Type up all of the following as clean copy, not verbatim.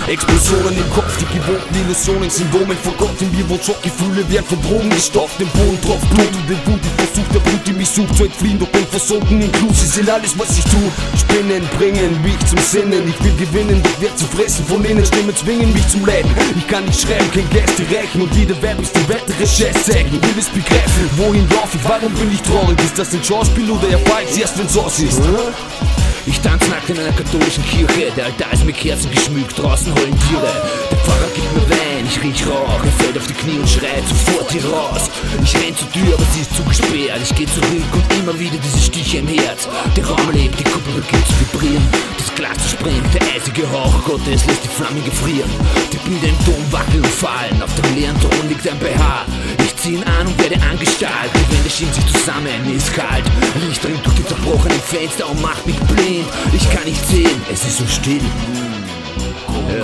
Explosionen im Kopf, die gewohnten Illusionen, Symbomen vor Gott. In mir wohnt Schockgefühle, werden von Drogen gestopft. Im Boden drauf Blut und den Wut, ich versuch der Brut, die mich sucht zu entfliehen. Doch bin versunken in Glut, sie sind alles was ich tu. Spinnen, bringen mich zum Sinnen, ich will gewinnen, doch wer zu fressen von innen. Stimmen zwingen mich zum Leben, ich kann nicht schreiben, kein Gäste rächen. Und jeder Verb ist die weitere Scheißzeichen. Will es begreifen, wohin lauf ich, warum bin ich traurig? Ist das ein Schauspiel oder erfallt erst wenn's aus ist? Ich tanz nackt in einer katholischen Kirche, der Altar ist mit Kerzen geschmückt, draußen heulen Tiere. Der Pfarrer gibt mir Wein, ich riech Rauch, er fällt auf die Knie und schreit sofort hier raus. Ich renn zur Tür, aber sie ist zugesperrt, ich geh zurück und immer wieder diese Stiche im Herz. Der Raum lebt, die Kuppel beginnt zu vibrieren, das Glas zerspringt, der eisige Hauch Gottes lässt die Flammen gefrieren. Die Bilder im Dom wackeln und fallen, auf dem leeren Thron liegt ein BH. Ich zieh ihn an und werde angestarrt, die Wände schieben sich zusammen, mir ist kalt. Licht dringt durch die zerbrochenen Fenster und macht mich blind. Ich kann nicht sehen, es ist so still. Ja.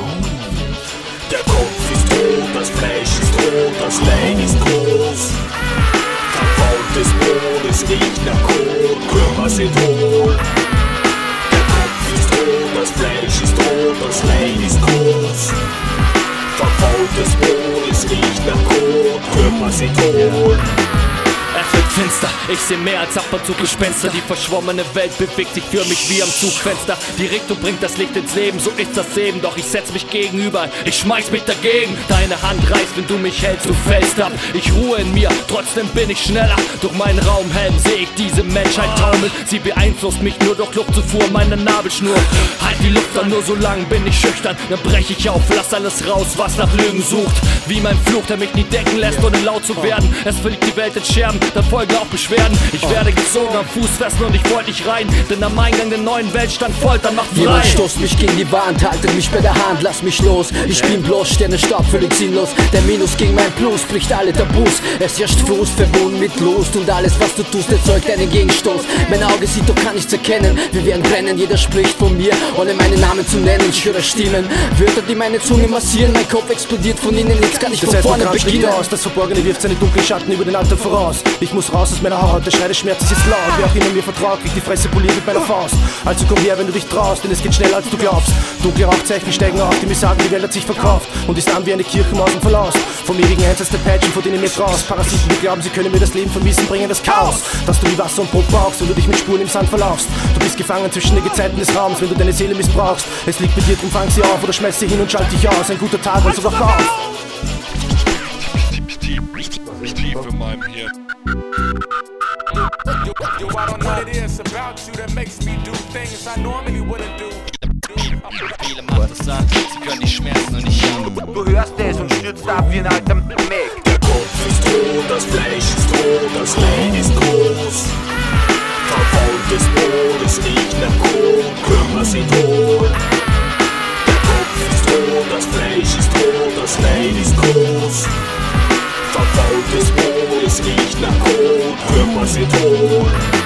Der Kopf ist rot, das Fleisch ist rot, das Leid ist groß. Verfaultes Brot, es riecht nach Kot, Körper sind hohl. Der Kopf ist rot, das Fleisch ist rot, das Leid ist groß. Verfaultes Brot, es riecht nach Kot, Körper sind hohl. Es wird finster, ich seh mehr als ab und zu Gespenster. Die verschwommene Welt bewegt sich für mich wie am Zugfenster. Die Richtung bringt das Licht ins Leben, so ist das Leben. Doch ich setz mich gegenüber, ich schmeiß mich dagegen. Deine Hand reißt, wenn du mich hältst, du fällst ab. Ich ruhe in mir, trotzdem bin ich schneller. Durch meinen Raumhelm seh ich diese Menschheit taumeln. Sie beeinflusst mich nur durch Luftzufuhr, meine Nabelschnur. Halt die Luft an, nur so lang bin ich schüchtern. Dann brech ich auf, lass alles raus, was nach Lügen sucht. Wie mein Fluch, der mich nie decken lässt, ohne laut zu werden. Es fliegt die Welt in Scherben, dann folgen auch Beschwerden. Ich werde gezogen am Fuß fest und ich wollte nicht rein, denn am Eingang der neuen Welt stand Folter, macht frei. Jemand stoßt mich gegen die Wand, haltet mich bei der Hand, lass mich los. Ich bin bloß Sternenstaub, völlig sinnlos. Der Minus gegen mein Plus bricht alle Tabus. Es herrscht Frust, verbunden mit Lust. Und alles was du tust, erzeugt einen Gegenstoß. Mein Auge sieht, doch kann nichts erkennen. Wir werden brennen, jeder spricht von mir, ohne meinen Namen zu nennen. Ich höre Stimmen, Wörter, die meine Zunge massieren. Mein Kopf explodiert von innen, jetzt kann ich von vorne beginnen. Das Verborgene wirft seine dunklen Schatten über den Alltag voraus. Ich muss raus aus meiner Haut, der Schrei des Schmerzes ist laut. Wer auch immer mir vertraut, kriegt die Fresse poliert mit meiner Faust. Also komm her, wenn du dich traust, denn es geht schneller als du glaubst. Dunkle Rauchzeichen steigen auf, die mir sagen, die Welt hat sich verkauft und ist an wie eine Kirchenmaus im Verlaust. Vom ewigen Einsatz der Peitschen, vor denen mir traust. Parasiten, die glauben, sie können mir das Leben vermissen, bringen das Chaos. Dass du wie Wasser und Brot brauchst, wenn du dich mit Spuren im Sand verlaufst. Du bist gefangen zwischen den Gezeiten des Raums, wenn du deine Seele missbrauchst. Es liegt bei dir, drum fang sie auf oder schmeiß sie hin und schalt dich aus. Ein guter Tag, also wach auf. Tief in meinem Hirn. Yo, I don't know what it is about you that makes me do things I normally wouldn't do. Viele macht das an, sie können die Schmerzen und nicht hören. Du hörst es und stürzt ab wie ein alter Meg. Der Kopf ist rot, das Fleisch ist rot, das Leid ist groß. Verfaultes Brot, es riecht nach Kot, Körper sind hohl. Der Kopf ist rot, das Fleisch ist rot, das Leid ist groß. Verfaultes Brot, es riecht nach Kot, Körper sind hohl.